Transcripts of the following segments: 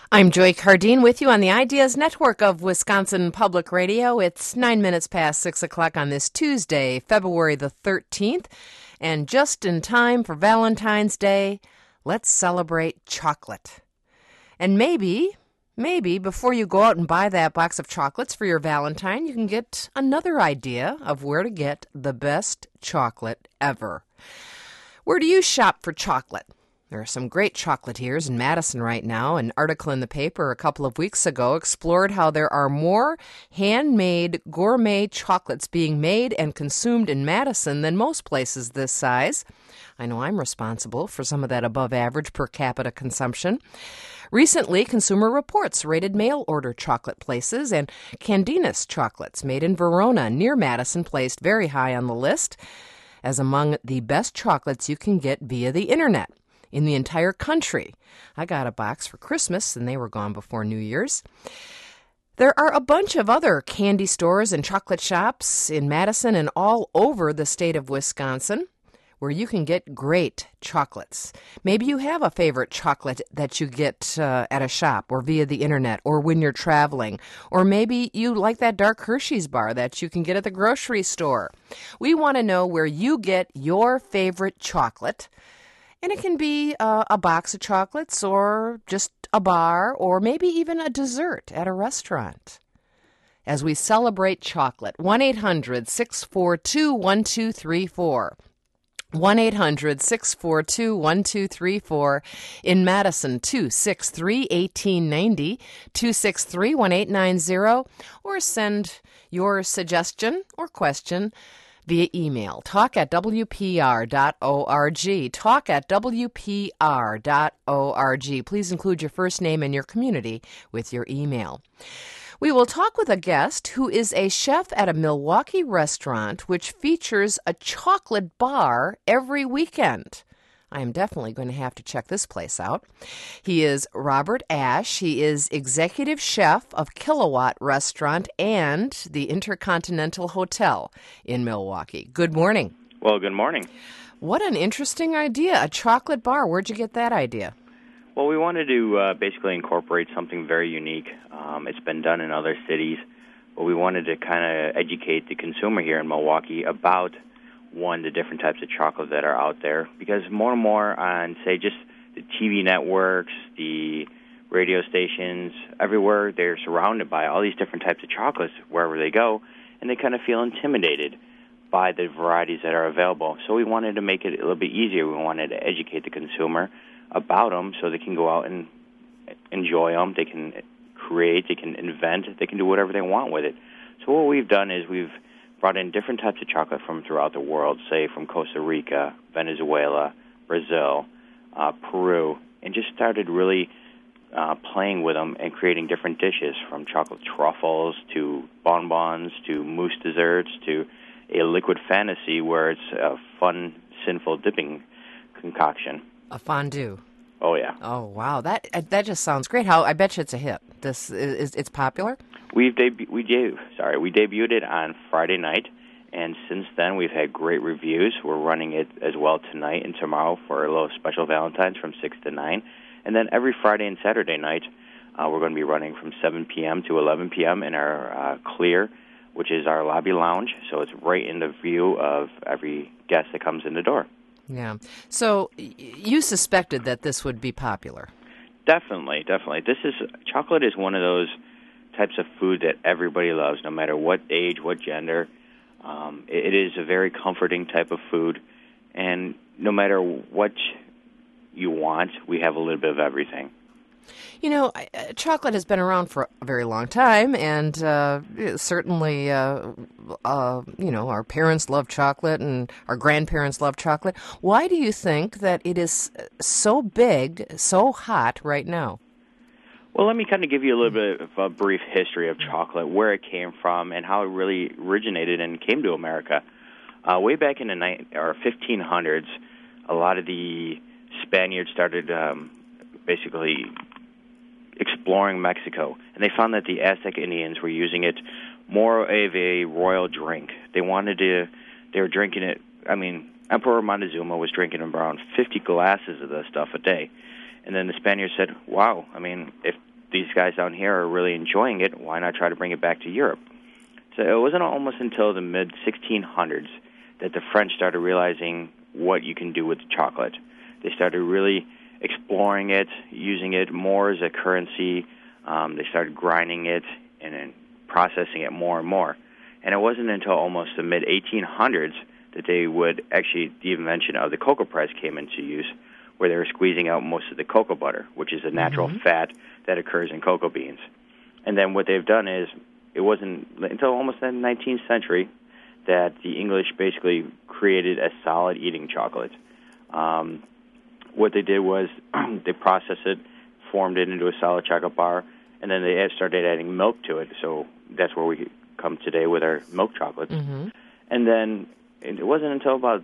I'm Joy Cardine with you on the Ideas Network of Wisconsin Public Radio. It's 9 minutes past 6 o'clock on this Tuesday, February the 13th. And just in time for Valentine's Day, let's celebrate chocolate. And maybe before you go out and buy that box of chocolates for your Valentine, you can get another idea of where to get the best chocolate ever. Where do you shop for chocolate? There are some great chocolatiers in Madison right now. An article in the paper a couple of weeks ago explored how there are more handmade gourmet chocolates being made and consumed in Madison than most places this size. I know I'm responsible for some of that above average per capita consumption. Recently, Consumer Reports rated mail-order chocolate places, and Candinas chocolates made in Verona near Madison placed very high on the list as among the best chocolates you can get via the internet in the entire country. I got a box for Christmas, and they were gone before New Year's. There are a bunch of other candy stores and chocolate shops in Madison and all over the state of Wisconsin where you can get great chocolates. Maybe you have a favorite chocolate that you get at a shop or via the internet or when you're traveling. Or maybe you like that dark Hershey's bar that you can get at the grocery store. We want to know where you get your favorite chocolate. And it can be a box of chocolates or just a bar or maybe even a dessert at a restaurant. As we celebrate chocolate, 1-800-642-1234. 1-800-642-1234. In Madison, 263-1890, 263-1890, or send your suggestion or question via email, talk@wpr.org, talk@wpr.org. Please include your first name and your community with your email. We will talk with a guest who is a chef at a Milwaukee restaurant which features a chocolate bar every weekend. I am definitely going to have to check this place out. He is Robert Ash. He is executive chef of Kilowatt Restaurant and the Intercontinental Hotel in Milwaukee. Good morning. Well, good morning. What an interesting idea, a chocolate bar. Where'd you get that idea? Well, we wanted to basically incorporate something very unique. It's been done in other cities, but we wanted to kind of educate the consumer here in Milwaukee about the different types of chocolate that are out there, because more and more on, say, just the TV networks, the radio stations, everywhere, they're surrounded by all these different types of chocolates wherever they go, and they kind of feel intimidated by the varieties that are available. So we wanted to make it a little bit easier. We wanted to educate the consumer about them so they can go out and enjoy them. They can create, they can invent, they can do whatever they want with it. So what we've done is we've brought in different types of chocolate from throughout the world, say from Costa Rica, Venezuela, Brazil, Peru, and just started really playing with them and creating different dishes, from chocolate truffles to bonbons to mousse desserts to a liquid fantasy where it's a fun, sinful dipping concoction. A fondue. Oh, yeah. Oh, wow. That just sounds great. I bet you it's a hit. It's popular? We debuted it on Friday night, and since then we've had great reviews. We're running it as well tonight and tomorrow for a little special Valentine's from 6 to 9. And then every Friday and Saturday night, we're going to be running from 7 p.m. to 11 p.m. in our Clear, which is our lobby lounge. So it's right in the view of every guest that comes in the door. Yeah. So you suspected that this would be popular. Definitely. Chocolate is one of those types of food that everybody loves, no matter what age, what gender. It is a very comforting type of food, and no matter what you want, we have a little bit of everything. You know, chocolate has been around for a very long time, and certainly, our parents love chocolate and our grandparents love chocolate. Why do you think that it is so big, so hot right now? Well, let me kind of give you a little bit of a brief history of chocolate, where it came from, and how it really originated and came to America. Way back in the 1500s, a lot of the Spaniards started basically exploring Mexico, and they found that the Aztec Indians were using it more of a royal drink. They were drinking it, Emperor Montezuma was drinking around 50 glasses of this stuff a day. And then the Spaniards said, wow, if guys down here are really enjoying it. Why not try to bring it back to Europe? So it wasn't almost until the mid-1600s that the French started realizing what you can do with chocolate. They started really exploring it, using it more as a currency. They started grinding it and then processing it more and more. And it wasn't until almost the mid-1800s that they would actually, the invention of the cocoa press came into use, where they were squeezing out most of the cocoa butter, which is a natural fat that occurs in cocoa beans. And then what they've done is, it wasn't until almost the 19th century that the English basically created a solid eating chocolate. What they did was they processed it, formed it into a solid chocolate bar, and then they started adding milk to it. So that's where we come today with our milk chocolates. And then it wasn't until about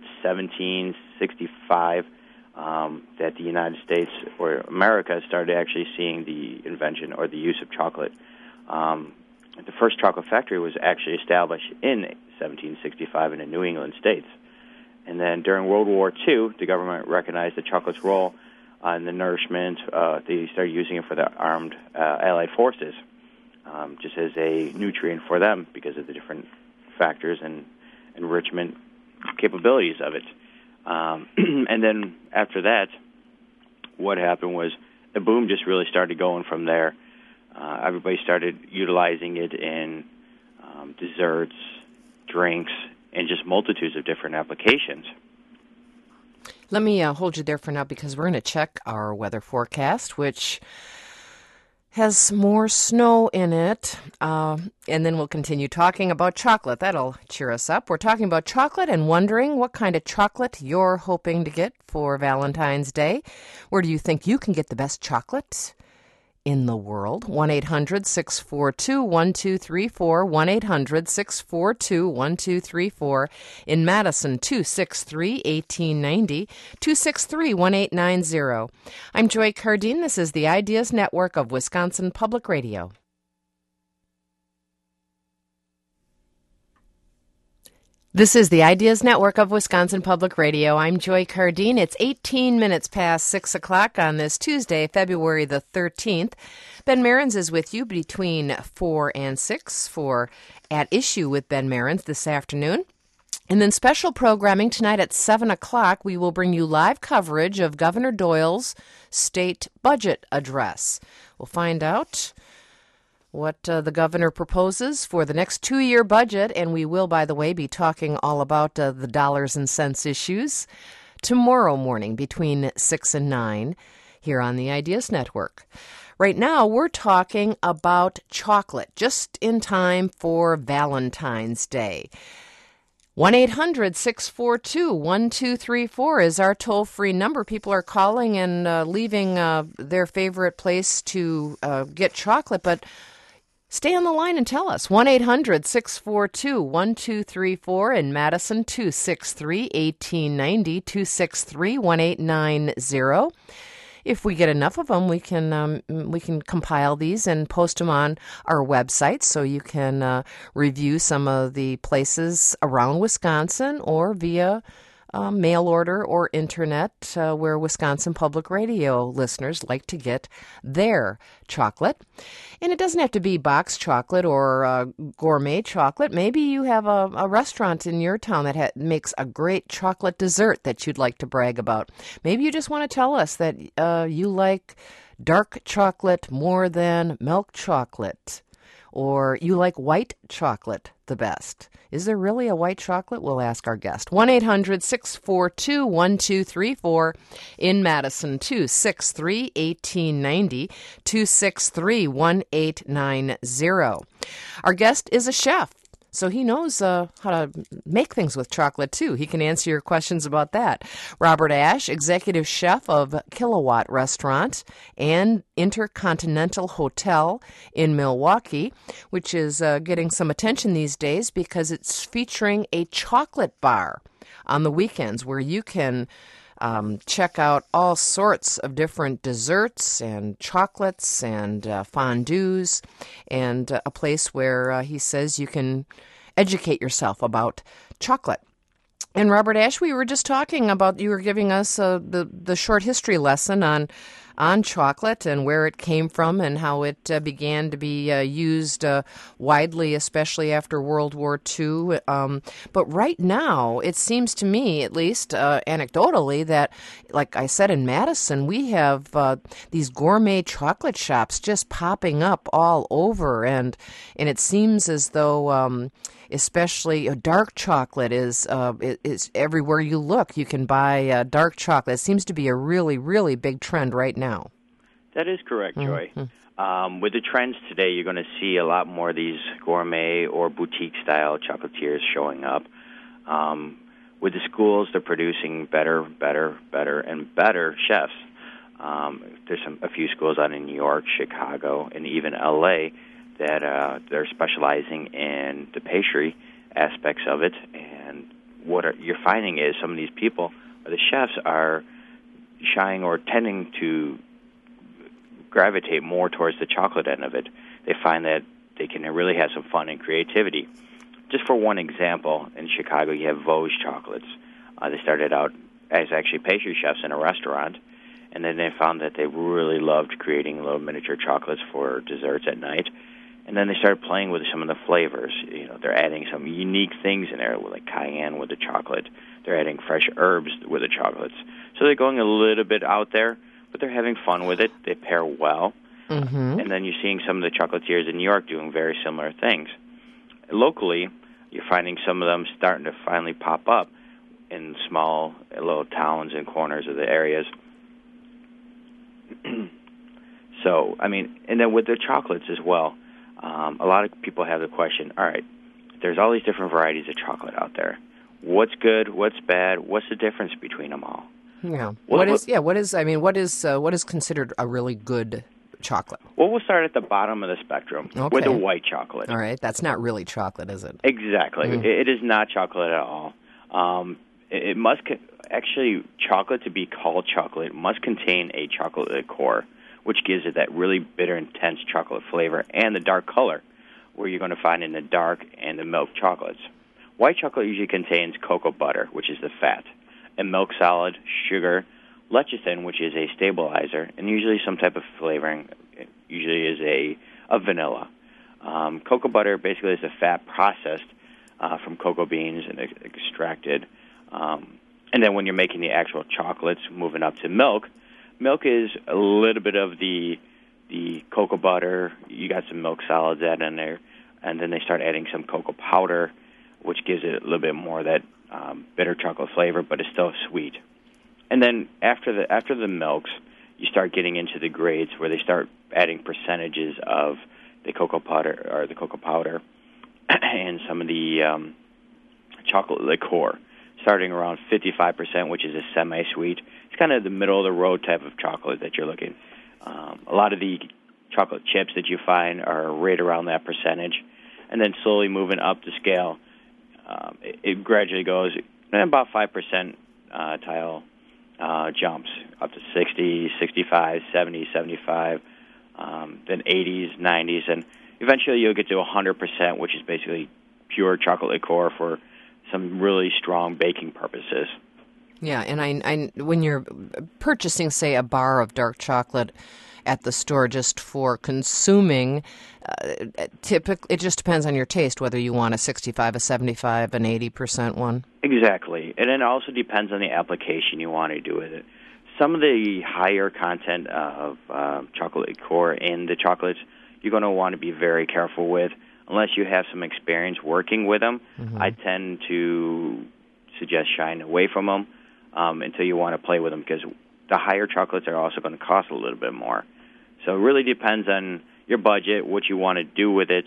1765 that the United States or America started actually seeing the invention or the use of chocolate. The first chocolate factory was actually established in 1765 in the New England states. And then during World War II, the government recognized the chocolate's role in the nourishment. They started using it for the armed Allied forces, just as a nutrient for them because of the different factors and enrichment capabilities of it. And then after that, what happened was the boom just really started going from there. Everybody started utilizing it in desserts, drinks, and just multitudes of different applications. Let me hold you there for now because we're going to check our weather forecast, which has more snow in it, and then we'll continue talking about chocolate. That'll cheer us up. We're talking about chocolate and wondering what kind of chocolate you're hoping to get for Valentine's Day. Where do you think you can get the best chocolate in the world? 1-800-642-1234, 1-800-642-1234. In Madison, 263-1890, 263-1890. I'm Joy Cardine. This is the Ideas Network of Wisconsin Public Radio. This is the Ideas Network of Wisconsin Public Radio. I'm Joy Cardine. It's 18 minutes past 6 o'clock on this Tuesday, February the 13th. Ben Marins is with you between 4 and 6 for At Issue with Ben Marins this afternoon. And then special programming tonight at 7 o'clock, we will bring you live coverage of Governor Doyle's state budget address. We'll find out what the governor proposes for the next 2-year budget, and we will, by the way, be talking all about the dollars and cents issues tomorrow morning between 6 and 9 here on the Ideas Network. Right now, we're talking about chocolate, just in time for Valentine's Day. 1-800-642-1234 is our toll-free number. People are calling and leaving their favorite place to get chocolate, but stay on the line and tell us. 1-800-642-1234 in Madison, 263-1890, 263-1890. If we get enough of them, we can compile these and post them on our website so you can review some of the places around Wisconsin or via mail order or internet where Wisconsin Public Radio listeners like to get their chocolate. And it doesn't have to be box chocolate or gourmet chocolate. Maybe you have a restaurant in your town that makes a great chocolate dessert that you'd like to brag about. Maybe you just want to tell us that you like dark chocolate more than milk chocolate, or you like white chocolate the best. Is there really a white chocolate? We'll ask our guest. 1-800-642-1234 in Madison, 263-1890, 263-1890. Our guest is a chef, so he knows how to make things with chocolate, too. He can answer your questions about that. Robert Ash, executive chef of Kilowatt Restaurant and Intercontinental Hotel in Milwaukee, which is getting some attention these days because it's featuring a chocolate bar on the weekends where you can check out all sorts of different desserts and chocolates and fondues, and a place where he says you can educate yourself about chocolate. And Robert Ash, we were just talking about, you were giving us the short history lesson on on chocolate and where it came from and how it began to be used widely, especially after World War II. But right now, it seems to me, at least anecdotally, that, like I said, in Madison, we have these gourmet chocolate shops just popping up all over, and it seems as though especially dark chocolate is everywhere you look. You can buy dark chocolate. It seems to be a really, really big trend right now. That is correct, Joy. With the trends today, you're going to see a lot more of these gourmet or boutique-style chocolatiers showing up. With the schools, they're producing better, and better chefs. There's a few schools out in New York, Chicago, and even L.A. that they're specializing in the pastry aspects of it. And you're finding is some of these people, the chefs, are shying or tending to gravitate more towards the chocolate end of it. They find that they can really have some fun and creativity. Just for one example, in Chicago, you have Vosges Chocolates. They started out as actually pastry chefs in a restaurant, and then they found that they really loved creating little miniature chocolates for desserts at night. And then they started playing with some of the flavors. They're adding some unique things in there, like cayenne with the chocolate. They're adding fresh herbs with the chocolates. So they're going a little bit out there, but they're having fun with it. They pair well. Mm-hmm. And then you're seeing some of the chocolatiers in New York doing very similar things. Locally, you're finding some of them starting to finally pop up in small little towns and corners of the areas. So, and then with the chocolates as well, a lot of people have the question, all right, there's all these different varieties of chocolate out there. What's good? What's bad? What's the difference between them all? Yeah. What is considered a really good chocolate? Well, we'll start at the bottom of the spectrum with the white chocolate. All right. That's not really chocolate, is it? Exactly. It is not chocolate at all. It must actually, chocolate to be called chocolate must contain a chocolate liqueur, which gives it that really bitter, intense chocolate flavor and the dark color, where you're going to find in the dark and the milk chocolates. White chocolate usually contains cocoa butter, which is the fat, and milk solid, sugar, lecithin, which is a stabilizer, and usually some type of flavoring. It usually is a vanilla. Cocoa butter basically is a fat processed from cocoa beans and extracted. And then when you're making the actual chocolates, moving up to milk is a little bit of the cocoa butter. You got some milk solids added in there, and then they start adding some cocoa powder, which gives it a little bit more of that bitter chocolate flavor, but it's still sweet. And then after the milks, you start getting into the grades where they start adding percentages of the cocoa powder and some of the chocolate liqueur, starting around 55%, which is a semi-sweet. It's kind of the middle-of-the-road type of chocolate that you're looking. A lot of the chocolate chips that you find are right around that percentage. And then slowly moving up the scale, it gradually goes about 5% jumps up to 60, 65, 70, 75, then 80s, 90s, and eventually you'll get to 100%, which is basically pure chocolate liqueur for some really strong baking purposes. Yeah, and when you're purchasing, say, a bar of dark chocolate at the store just for consuming, typically it just depends on your taste whether you want a 65, a 75, an 80% one. Exactly, and it also depends on the application you want to do with it. Some of the higher content of chocolate liqueur in the chocolates, you're going to want to be very careful with. Unless you have some experience working with them, I tend to suggest shying away from them until you want to play with them, because the higher chocolates are also going to cost a little bit more. So it really depends on your budget, what you want to do with it.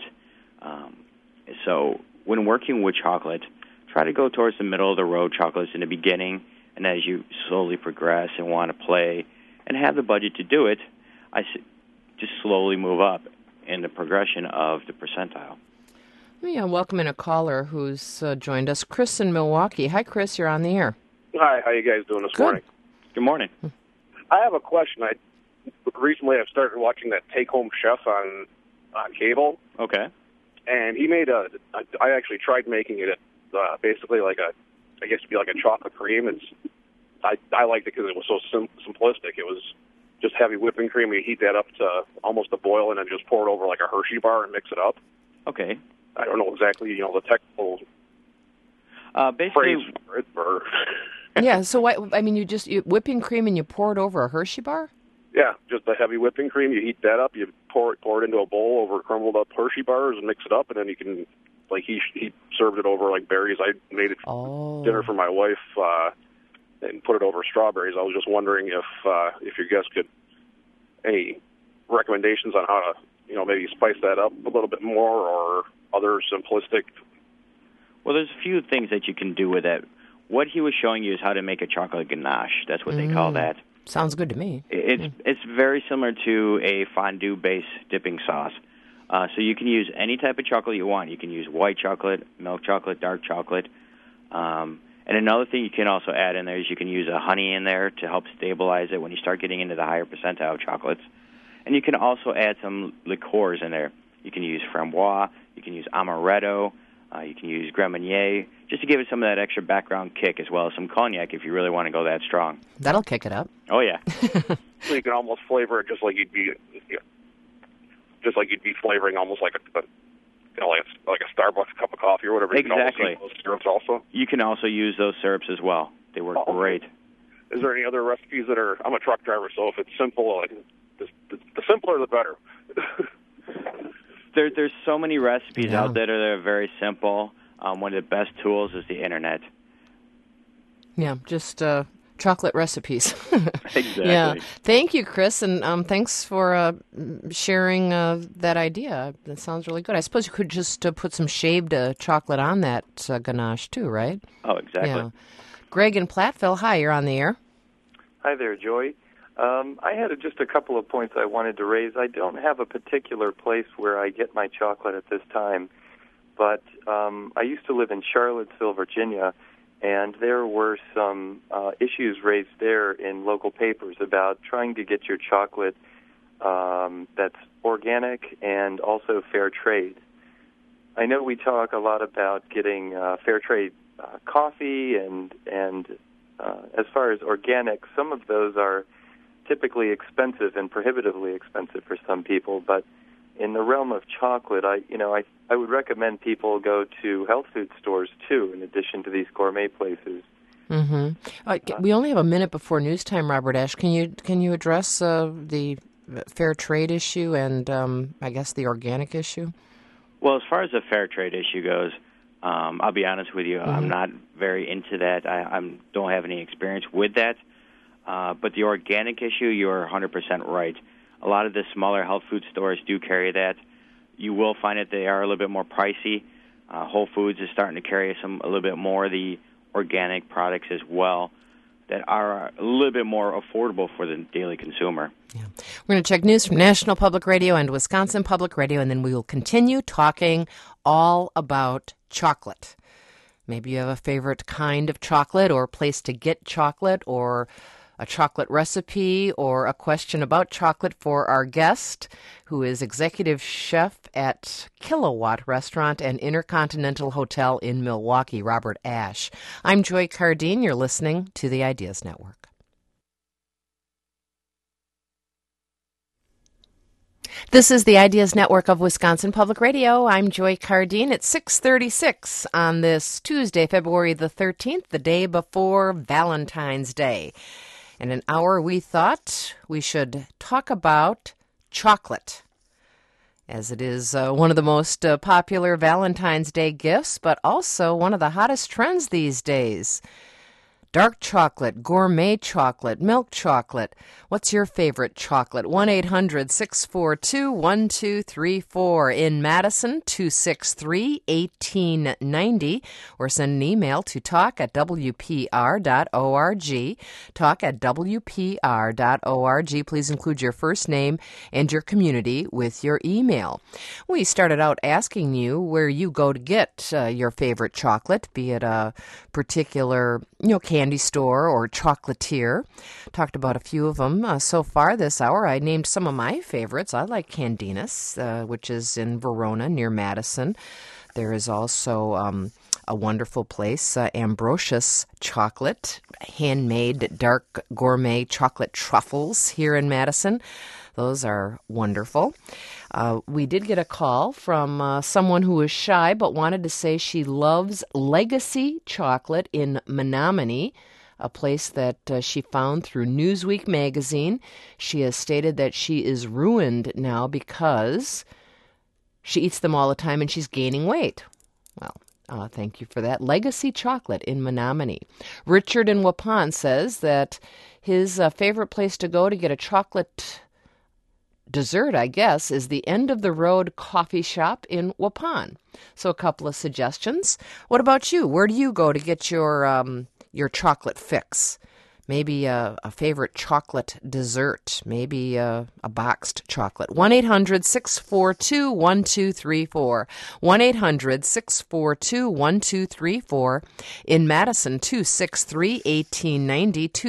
So when working with chocolate, try to go towards the middle-of-the-road chocolates in the beginning, and as you slowly progress and want to play and have the budget to do it, just slowly move up in the progression of the percentile. Yeah, welcome in a caller who's joined us, Chris in Milwaukee. Hi, Chris, you're on the air. Hi, how you guys doing this morning? Good morning. I have a question. Recently I've started watching that Take Home Chef on cable. Okay. And he made I actually tried making it basically like I guess it'd be like a chocolate cream. I liked it because it was so simplistic. It was just heavy whipping cream. You heat that up to almost a boil, and then just pour it over like a Hershey bar and mix it up. Okay. I don't know exactly, the technical basically, phrase for it. Or Yeah, so you whipping cream and you pour it over a Hershey bar? yeah, just the heavy whipping cream. You heat that up. You pour it into a bowl over crumbled up Hershey bars and mix it up, and then you can, like he served it over like berries. I made it dinner for my wife and put it over strawberries. I was just wondering if your guests could any recommendations on how to maybe spice that up a little bit more or other simplistic. Well, there's a few things that you can do with it. What he was showing you is how to make a chocolate ganache. That's what they call that. Sounds good to me. It's very similar to a fondue-based dipping sauce. So you can use any type of chocolate you want. You can use white chocolate, milk chocolate, dark chocolate. And another thing you can also add in there is you can use a honey in there to help stabilize it when you start getting into the higher percentile chocolates. And you can also add some liqueurs in there. You can use framboise, you can use amaretto, you can use Grand Marnier, just to give it some of that extra background kick, as well as some cognac if you really want to go that strong. That'll kick it up. Oh, yeah. So you can almost flavor it just like you'd be flavoring almost like like a Starbucks cup of coffee or whatever. Exactly. You can also use those syrups also. You can also use those syrups as well. They work great. Is there any other recipes that are? I'm a truck driver, so if it's simple, the simpler the better. There's so many recipes out there that are very simple. One of the best tools is the internet. Yeah, just chocolate recipes. Exactly. Yeah. Thank you, Chris, and thanks for sharing that idea. That sounds really good. I suppose you could just put some shaved chocolate on that ganache too, right? Oh, exactly. Yeah. Greg in Platteville, hi, you're on the air. Hi there, Joy. I had just a couple of points I wanted to raise. I don't have a particular place where I get my chocolate at this time, but I used to live in Charlottesville, Virginia, and there were some issues raised there in local papers about trying to get your chocolate that's organic and also fair trade. I know we talk a lot about getting fair trade coffee, and as far as organic, some of those are typically expensive and prohibitively expensive for some people, but in the realm of chocolate, I would recommend people go to health food stores too, in addition to these gourmet places. Mm-hmm. We only have a minute before news time, Robert Ash. Can you address the fair trade issue and I guess the organic issue? Well, as far as the fair trade issue goes, I'll be honest with you, I'm not very into that. I don't have any experience with that. But the organic issue, you're 100% right. A lot of the smaller health food stores do carry that. You will find that they are a little bit more pricey. Whole Foods is starting to carry a little bit more of the organic products as well that are a little bit more affordable for the daily consumer. Yeah. We're going to check news from National Public Radio and Wisconsin Public Radio, and then we will continue talking all about chocolate. Maybe you have a favorite kind of chocolate or place to get chocolate or a chocolate recipe or a question about chocolate for our guest, who is executive chef at Kilowatt Restaurant and Intercontinental Hotel in Milwaukee, Robert Ash. I'm Joy Cardine. You're listening to the Ideas Network. This is the Ideas Network of Wisconsin Public Radio. I'm Joy Cardine. It's 6:36 on this Tuesday, February the 13th, the day before Valentine's Day. In an hour, we thought we should talk about chocolate, as it is one of the most popular Valentine's Day gifts, but also one of the hottest trends these days. Dark chocolate, gourmet chocolate, milk chocolate. What's your favorite chocolate? 1-800-642-1234. In Madison, 263-1890. Or send an email to talk@wpr.org. Talk@wpr.org. Please include your first name and your community with your email. We started out asking you where you go to get your favorite chocolate, be it a particular candy store or chocolatier. Talked about a few of them so far this hour. I named some of my favorites. I like Candinas, which is in Verona near Madison. There is also a wonderful place, Ambrosius Chocolate, handmade dark gourmet chocolate truffles here in Madison. Those are wonderful. We did get a call from someone who was shy but wanted to say she loves Legacy Chocolate in Menominee, a place that she found through Newsweek magazine. She has stated that she is ruined now because she eats them all the time and she's gaining weight. Well, thank you for that. Legacy Chocolate in Menominee. Richard in Waupun says that his favorite place to go to get a chocolate dessert, I guess, is the End of the Road Coffee Shop in Waupun. So a couple of suggestions. What about you? Where do you go to get your chocolate fix? Maybe a favorite chocolate dessert, maybe a boxed chocolate. 1-800-642-1234. 1-800-642-1234. In Madison, 263-1890,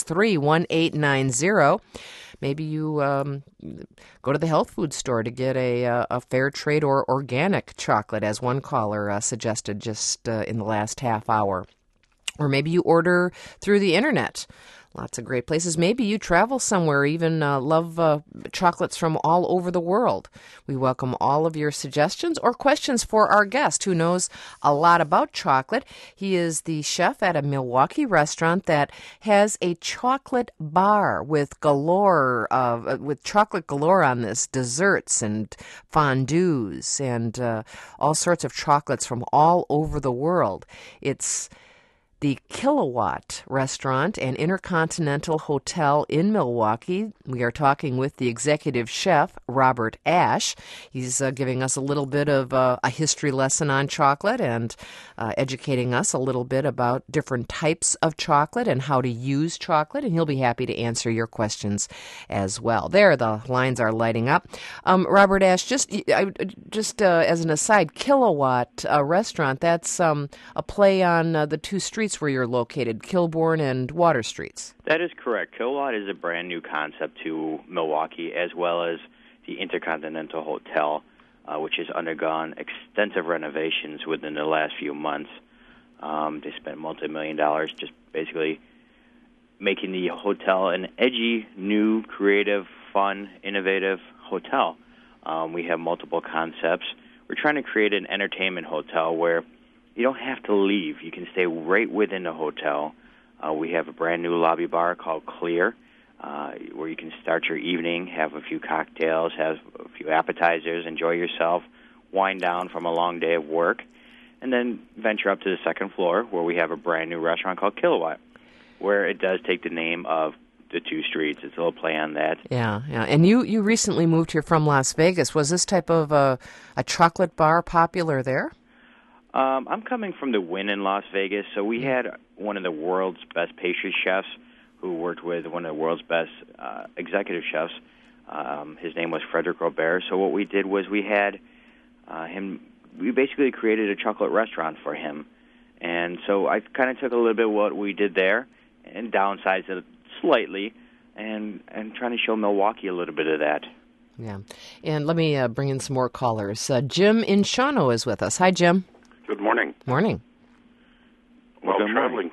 263-1890. Maybe you go to the health food store to get a fair trade or organic chocolate, as one caller suggested just in the last half hour. Or maybe you order through the internet. Lots of great places. Maybe you travel somewhere, even love chocolates from all over the world. We welcome all of your suggestions or questions for our guest who knows a lot about chocolate. He is the chef at a Milwaukee restaurant that has a chocolate bar with chocolate galore on this, desserts and fondues and all sorts of chocolates from all over the world. It's the Kilowatt Restaurant and Intercontinental Hotel in Milwaukee. We are talking with the executive chef, Robert Ash. He's giving us a little bit of a history lesson on chocolate and educating us a little bit about different types of chocolate and how to use chocolate, and he'll be happy to answer your questions as well. There, the lines are lighting up. Robert Ash, just as an aside, Kilowatt Restaurant, that's a play on the two streets where you're located, Kilbourne and Water Streets. That is correct. Kilowatt is a brand new concept to Milwaukee, as well as the Intercontinental Hotel, which has undergone extensive renovations within the last few months. They spent multi-million dollars just basically making the hotel an edgy, new, creative, fun, innovative hotel. We have multiple concepts. We're trying to create an entertainment hotel where you don't have to leave. You can stay right within the hotel. We have a brand new lobby bar called Clear, where you can start your evening, have a few cocktails, have a few appetizers, enjoy yourself, wind down from a long day of work, and then venture up to the second floor where we have a brand new restaurant called Kilowatt, where it does take the name of the two streets. It's a little play on that. Yeah. And you recently moved here from Las Vegas. Was this type of a chocolate bar popular there? I'm coming from the Wynn in Las Vegas, so we had one of the world's best pastry chefs who worked with one of the world's best executive chefs. His name was Frederick Robert. So what we did was we had we basically created a chocolate restaurant for him. And so I kind of took a little bit of what we did there and downsized it slightly and trying to show Milwaukee a little bit of that. Yeah. And let me bring in some more callers. Jim in Shawano is with us. Hi, Jim. Good morning. Morning. Well, traveling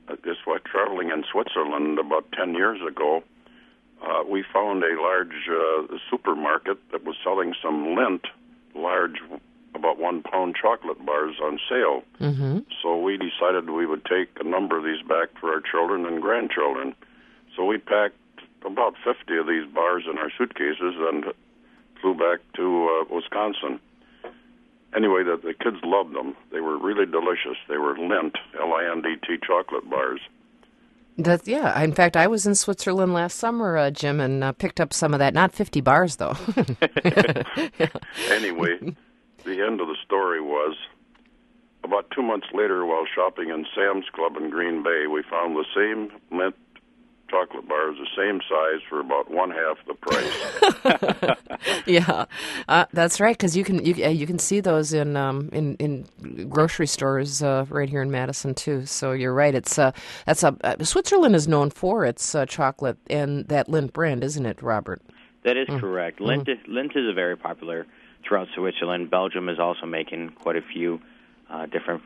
in Switzerland about 10 years ago, we found a large supermarket that was selling some Lindt, large, about 1 pound chocolate bars on sale. Mm-hmm. So we decided we would take a number of these back for our children and grandchildren. So we packed about 50 of these bars in our suitcases and flew back to Wisconsin. Anyway, the kids loved them. They were really delicious. They were Lindt, L-I-N-D-T chocolate bars. Yeah. In fact, I was in Switzerland last summer, Jim, and picked up some of that. Not 50 bars, though. Yeah. Anyway, the end of the story was about 2 months later, while shopping in Sam's Club in Green Bay, we found the same Lindt chocolate bars, the same size, for about one-half the price. Yeah, that's right. Because you can see those in grocery stores right here in Madison too. So you're right. Switzerland is known for its chocolate and that Lindt brand, isn't it, Robert? That is correct. Lindt is a very popular throughout Switzerland. Belgium is also making quite a few different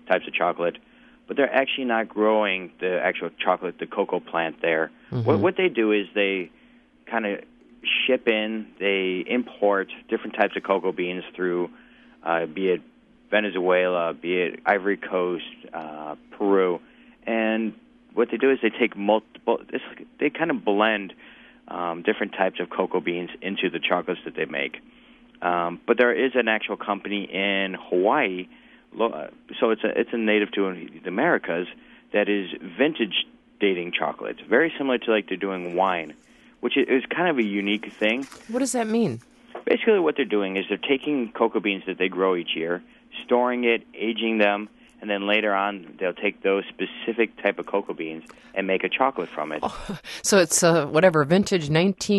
types of chocolate, but they're actually not growing the actual chocolate, the cocoa plant there. Mm-hmm. What they do is they kind of ship in, they import different types of cocoa beans through, be it Venezuela, be it Ivory Coast, Peru, and what they do is they take they kind of blend different types of cocoa beans into the chocolates that they make. But there is an actual company in Hawaii, so it's a native to the Americas, that is vintage dating chocolate, very similar to like they're doing wine, which is kind of a unique thing. What does that mean? Basically what they're doing is they're taking cocoa beans that they grow each year, storing it, aging them, and then later on they'll take those specific type of cocoa beans and make a chocolate from it. Oh, so it's vintage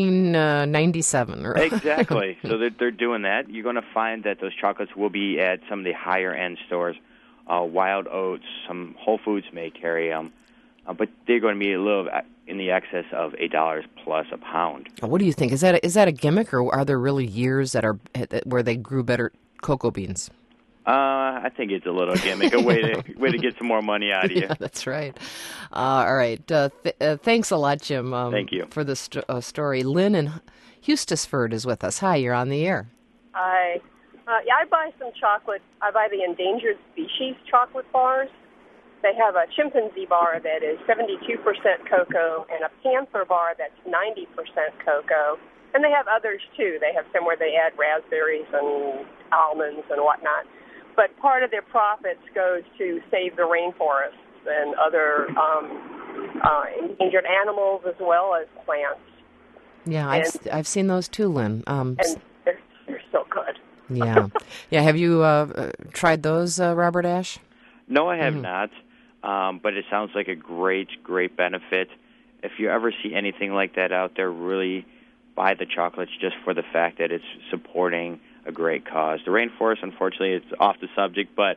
1997. Exactly. So they're doing that. You're going to find that those chocolates will be at some of the higher-end stores. Wild Oats, some Whole Foods may carry them, but they're going to be a little in the excess of $8 plus a pound. What do you think? Is that a gimmick, or are there really years where they grew better cocoa beans? I think it's a little gimmick, a way to get some more money out of you. Yeah, that's right. All right. Thanks a lot, Jim. Thank you for the story. Lynn in Hustisford is with us. Hi, you're on the air. Hi. I buy some chocolate. I buy the endangered species chocolate bars. They have a chimpanzee bar that is 72% cocoa and a panther bar that's 90% cocoa. And they have others, too. They have some where they add raspberries and almonds and whatnot. But part of their profits goes to save the rainforests and other endangered animals as well as plants. Yeah, I've seen those too, Lynn. And they're so good. Yeah. Have you tried those, Robert Ash? No, I have not. But it sounds like a great benefit. If you ever see anything like that out there, really buy the chocolates just for the fact that it's supporting a great cause. The rainforest, unfortunately, it's off the subject, but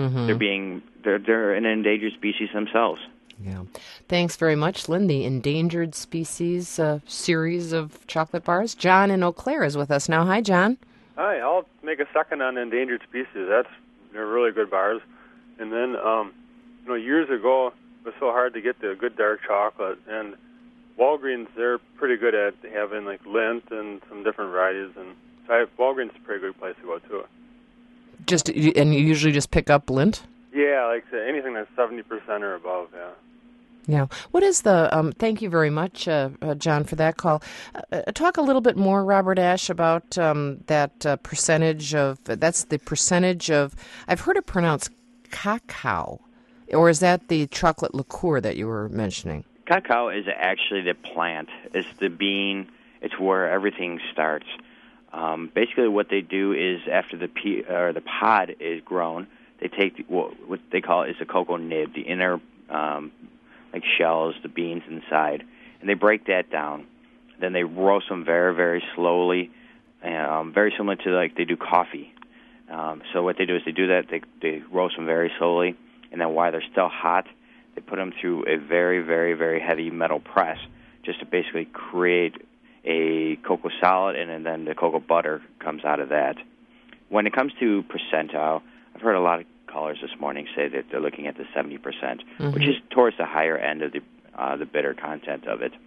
they're an endangered species themselves. Yeah. Thanks very much, Lynn. The Endangered Species series of chocolate bars. John in Eau Claire is with us now. Hi, John. Hi. I'll make a second on endangered species. They're really good bars. And then, years ago, it was so hard to get the good dark chocolate, and Walgreens, they're pretty good at having like Lindt and some different varieties, and Walgreens is a pretty good place to go to. And you usually just pick up Lindt? Yeah, like anything that's 70% or above. Yeah. What is the? Thank you very much, John, for that call. Talk a little bit more, Robert Ash, about that percentage of. That's the percentage of. I've heard it pronounced cacao, or is that the chocolate liqueur that you were mentioning? Cacao is actually the plant. It's the bean. It's where everything starts. Basically, what they do is after the pod is grown, they take what they call is a cocoa nib, the inner like shells, the beans inside, and they break that down. Then they roast them very, very slowly, very similar to like they do coffee. So what they do is they do that. They roast them very slowly, and then while they're still hot, they put them through a very, very, very heavy metal press just to basically create a cocoa solid, and then the cocoa butter comes out of that. When it comes to percentile, I've heard a lot of callers this morning say that they're looking at the 70%, which is towards the higher end of the bitter content of it,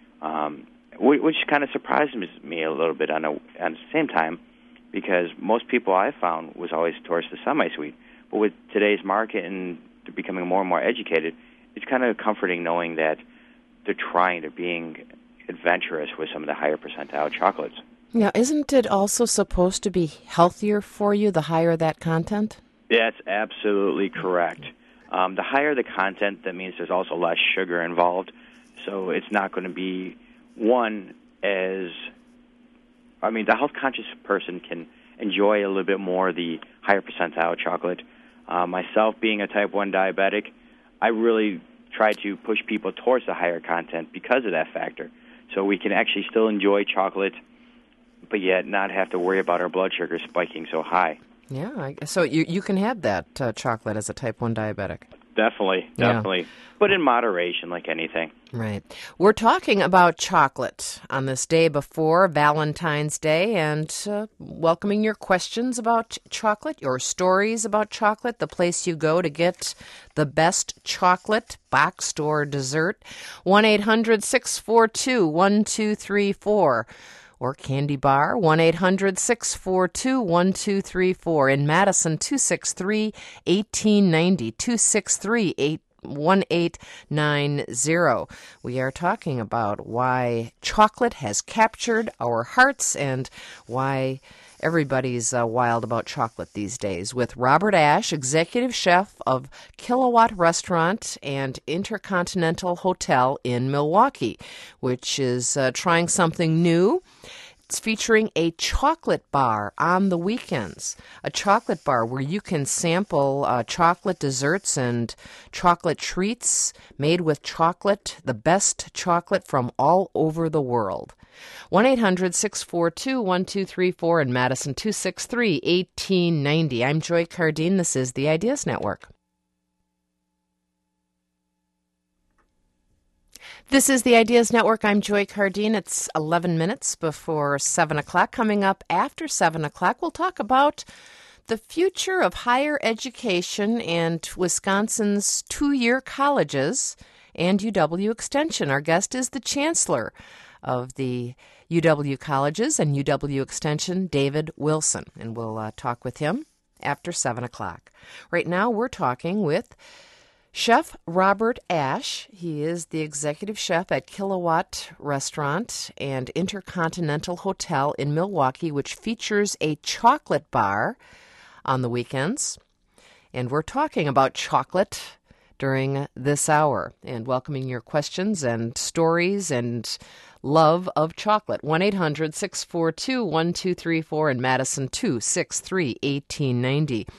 which kind of surprises me a little bit at the same time, because most people I found was always towards the semi-sweet. But with today's market and they're becoming more and more educated, it's kind of comforting knowing that they're being adventurous with some of the higher percentile chocolates. Yeah, isn't it also supposed to be healthier for you, the higher that content? That's absolutely correct. The higher the content, that means there's also less sugar involved. So it's not going to be the health-conscious person can enjoy a little bit more the higher percentile chocolate. Myself, being a type 1 diabetic, I really try to push people towards the higher content because of that factor. So we can actually still enjoy chocolate, but yet not have to worry about our blood sugar spiking so high. Yeah, so you can have that chocolate as a type 1 diabetic. Definitely. But in moderation, like anything. Right. We're talking about chocolate on this day before Valentine's Day and welcoming your questions about chocolate, your stories about chocolate, the place you go to get the best chocolate, boxed or dessert. 1-800-642-1234. Or Candy Bar, 1-800-642-1234. In Madison, 263-1890, 263-1890. We are talking about why chocolate has captured our hearts and why everybody's wild about chocolate these days, with Robert Ashe, executive chef of Kilowatt Restaurant and Intercontinental Hotel in Milwaukee, which is trying something new. It's featuring a chocolate bar on the weekends, a chocolate bar where you can sample chocolate desserts and chocolate treats made with chocolate, the best chocolate from all over the world. 1-800-642-1234 in Madison, 263-1890. I'm Joy Cardine. This is the Ideas Network. This is the Ideas Network. I'm Joy Cardine. It's 11 minutes before 7 o'clock. Coming up after 7 o'clock, we'll talk about the future of higher education and Wisconsin's two-year colleges and UW Extension. Our guest is the chancellor of the UW Colleges and UW Extension, David Wilson, and we'll talk with him after 7 o'clock. Right now, we're talking with Chef Robert Ashe. He is the executive chef at Kilowatt Restaurant and Intercontinental Hotel in Milwaukee, which features a chocolate bar on the weekends. And we're talking about chocolate during this hour and welcoming your questions and stories and love of chocolate. 1-800-642-1234 in Madison, 263-1890.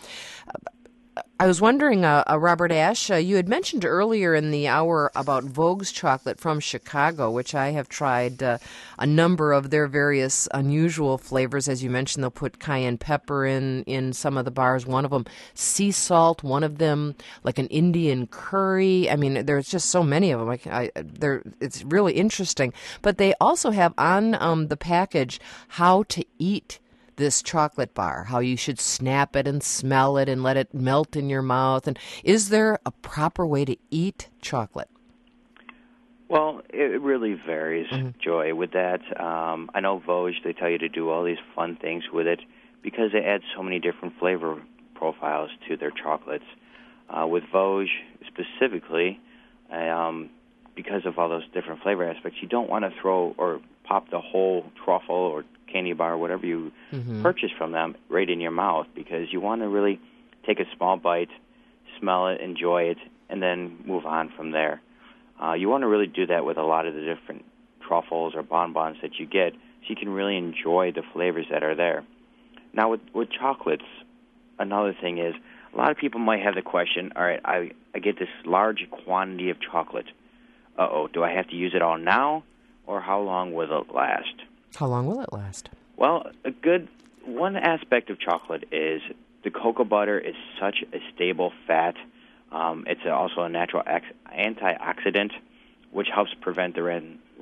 I was wondering, Robert Ashe, you had mentioned earlier in the hour about Vogue's chocolate from Chicago, which I have tried a number of their various unusual flavors. As you mentioned, they'll put cayenne pepper in some of the bars. One of them, sea salt. One of them, like an Indian curry. I mean, there's just so many of them. It's really interesting. But they also have on the package how to eat this chocolate bar, how you should snap it and smell it and let it melt in your mouth. And is there a proper way to eat chocolate? Well, it really varies, Joy, with that. I know Vogue, they tell you to do all these fun things with it because they add so many different flavor profiles to their chocolates. With Vogue specifically, because of all those different flavor aspects, you don't want to throw or pop the whole truffle or candy bar, whatever you purchase from them, right in your mouth, because you want to really take a small bite, smell it, enjoy it, and then move on from there. You want to really do that with a lot of the different truffles or bonbons that you get, so you can really enjoy the flavors that are there. Now, with chocolates, another thing is, a lot of people might have the question, all right, I get this large quantity of chocolate. Do I have to use it all now, or how long will it last? How long will it last? Well, one aspect of chocolate is the cocoa butter is such a stable fat. It's also a natural antioxidant, which helps prevent the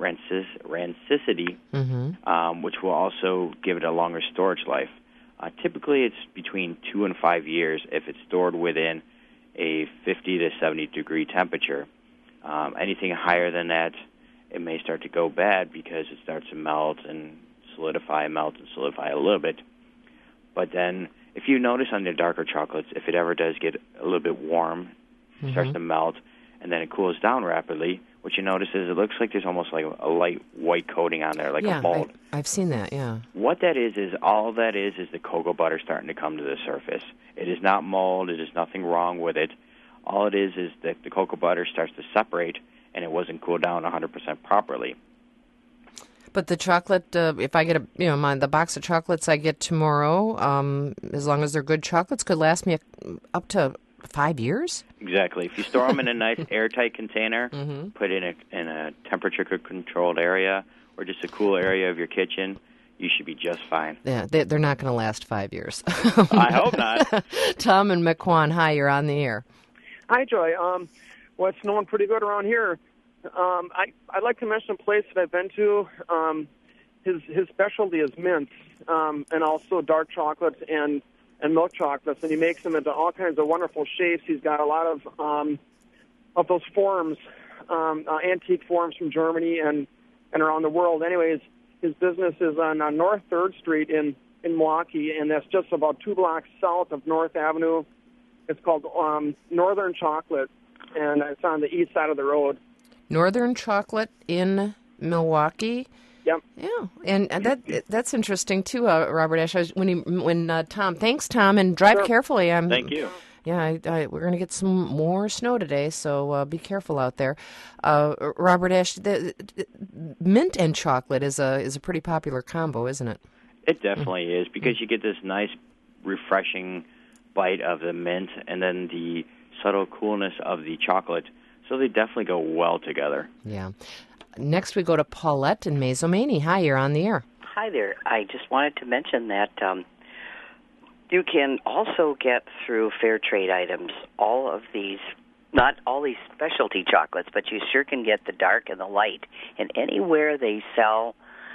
rancidity, which will also give it a longer storage life. Typically, it's between 2 and 5 years if it's stored within a 50 to 70 degree temperature. Anything higher than that, it may start to go bad because it starts to melt and solidify a little bit. But then, if you notice on the darker chocolates, if it ever does get a little bit warm, it starts to melt, and then it cools down rapidly, what you notice is it looks like there's almost like a light white coating on there, like a mold. I've seen that, yeah. What that is all that is the cocoa butter starting to come to the surface. It is not mold. It is nothing wrong with it. All it is that the cocoa butter starts to separate, and it wasn't cooled down 100% properly. But the chocolate, if I get the box of chocolates I get tomorrow, as long as they're good chocolates, could last me up to 5 years? Exactly. If you store them in a nice airtight container, put it in a temperature-controlled area or just a cool area of your kitchen, you should be just fine. Yeah, they're not going to last 5 years. I hope not. Tom and McQuan, hi, you're on the air. Hi, Joy. Well, it's snowing pretty good around here. I'd like to mention a place that I've been to. His specialty is mints, and also dark chocolates and milk chocolates, and he makes them into all kinds of wonderful shapes. He's got a lot of those forms, antique forms from Germany and around the world. Anyways, his business is on North 3rd Street in Milwaukee, and that's just about 2 blocks south of North Avenue. It's called Northern Chocolate, and it's on the east side of the road. Northern Chocolate in Milwaukee. Yep. Yeah, and that's interesting too, Robert Ash. Tom, thanks, Tom, and drive carefully. Thank you. Yeah, we're going to get some more snow today, so be careful out there. Robert Ash, the mint and chocolate is a pretty popular combo, isn't it? It definitely is, because you get this nice, refreshing bite of the mint and then the subtle coolness of the chocolate. So they definitely go well together. Yeah. Next we go to Paulette in Mazomanie. Hi, you're on the air. Hi there. I just wanted to mention that you can also get through fair trade items all of these, not all these specialty chocolates, but you sure can get the dark and the light. And anywhere they sell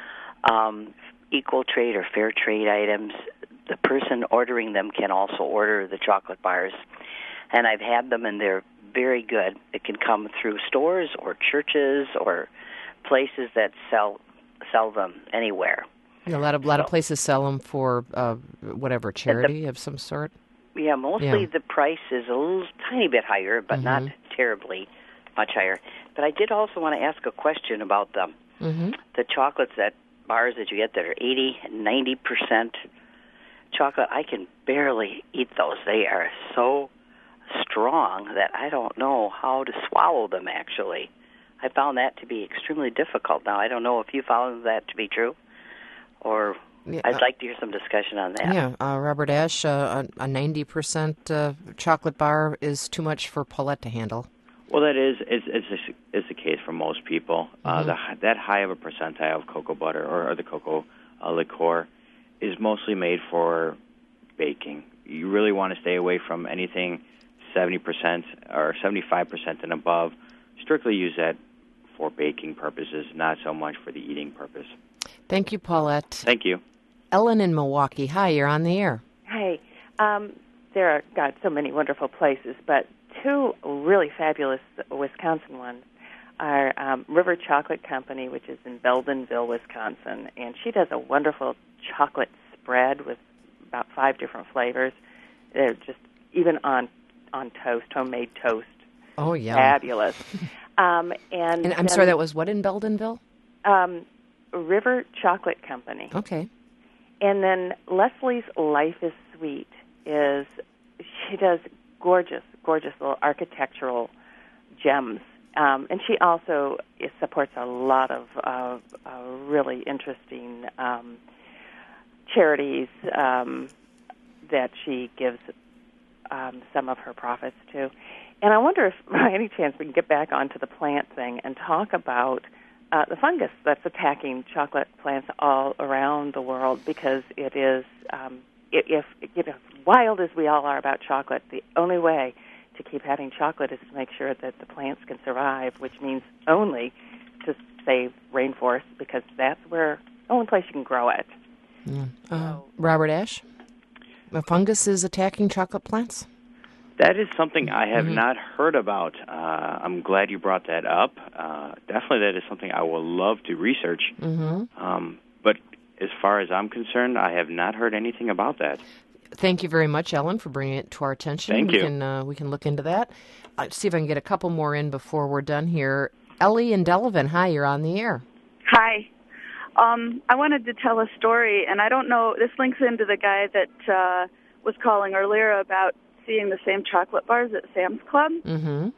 equal trade or fair trade items, the person ordering them can also order the chocolate bars. And I've had them, and they're very good. It can come through stores or churches or places that sell them anywhere. Yeah, a lot of places sell them for whatever charity of some sort. Yeah, mostly the price is a little tiny bit higher, but not terribly much higher. But I did also want to ask a question about the chocolates bars that you get that are 80 and 90% chocolate. I can barely eat those. They are so strong that I don't know how to swallow them, actually. I found that to be extremely difficult. Now, I don't know if you found that to be true, or I'd like to hear some discussion on that. Yeah, Robert Ash, a 90% chocolate bar is too much for Paulette to handle. Well, that is the case for most people. That high of a percentile of cocoa butter or the cocoa liqueur is mostly made for baking. You really want to stay away from anything 70% or 75% and above. Strictly use that for baking purposes, not so much for the eating purpose. Thank you, Paulette. Thank you. Ellen in Milwaukee. Hi, you're on the air. Hey, there are, so many wonderful places, but two really fabulous Wisconsin ones are River Chocolate Company, which is in Beldenville, Wisconsin, and she does a wonderful chocolate spread with about 5 different flavors. They're just even on toast, homemade toast. Oh, yeah. Fabulous. And I'm sorry, that was what in Beldenville? River Chocolate Company. Okay. And then Leslie's Life is Sweet she does gorgeous little architectural gems. And she also supports a lot of really interesting charities that she gives some of her profits to. And I wonder if, by any chance, we can get back onto the plant thing and talk about the fungus that's attacking chocolate plants all around the world, because it is, if wild as we all are about chocolate, the only way to keep having chocolate is to make sure that the plants can survive, which means only to save rainforests, because that's the only place you can grow it. Yeah. Robert Ash, a fungus is attacking chocolate plants? That is something I have not heard about. I'm glad you brought that up. Definitely that is something I will love to research. But as far as I'm concerned, I have not heard anything about that. Thank you very much, Ellen, for bringing it to our attention. Thank you. We can look into that. See if I can get a couple more in before we're done here. Ellie in Delavan, hi, you're on the air. Hi. I wanted to tell a story, and I don't know, this links into the guy that was calling earlier about seeing the same chocolate bars at Sam's Club. In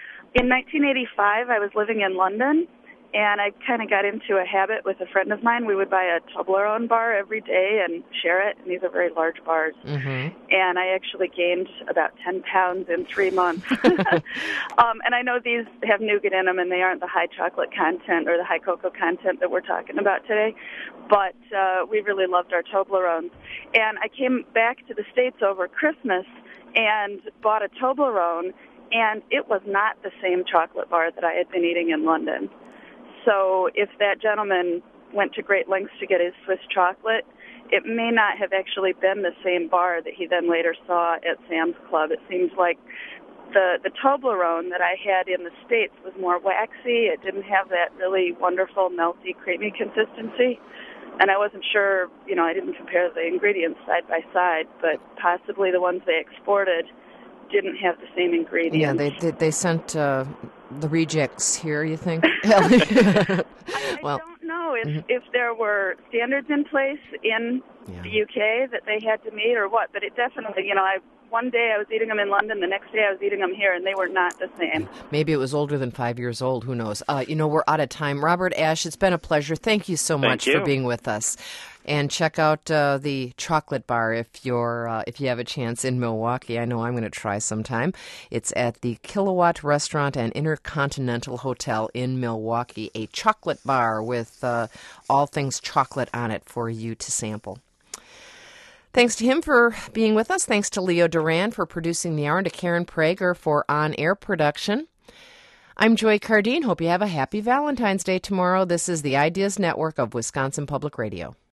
1985, I was living in London, and I kind of got into a habit with a friend of mine. We would buy a Toblerone bar every day and share it, and these are very large bars. And I actually gained about 10 pounds in 3 months. And I know these have nougat in them, and they aren't the high chocolate content or the high cocoa content that we're talking about today, but we really loved our Toblerones. And I came back to the States over Christmas and bought a Toblerone, and it was not the same chocolate bar that I had been eating in London. So if that gentleman went to great lengths to get his Swiss chocolate, it may not have actually been the same bar that he then later saw at Sam's Club. It seems like the Toblerone that I had in the States was more waxy. It didn't have that really wonderful, melty, creamy consistency. And I wasn't sure, I didn't compare the ingredients side by side, but possibly the ones they exported didn't have the same ingredients. Yeah, they sent the rejects here, you think? I don't know if there were standards in place in the UK that they had to meet or what, but it definitely, one day I was eating them in London, the next day I was eating them here, and they were not the same. Maybe it was older than 5 years old. Who knows? We're out of time. Robert Ash, it's been a pleasure. Thank you so much for being with us. And check out the chocolate bar if you have a chance in Milwaukee. I know I'm going to try sometime. It's at the Kilowatt Restaurant and Intercontinental Hotel in Milwaukee. A chocolate bar with all things chocolate on it for you to sample. Thanks to him for being with us. Thanks to Leo Duran for producing the hour, and to Karen Prager for on-air production. I'm Joy Cardine. Hope you have a happy Valentine's Day tomorrow. This is the Ideas Network of Wisconsin Public Radio.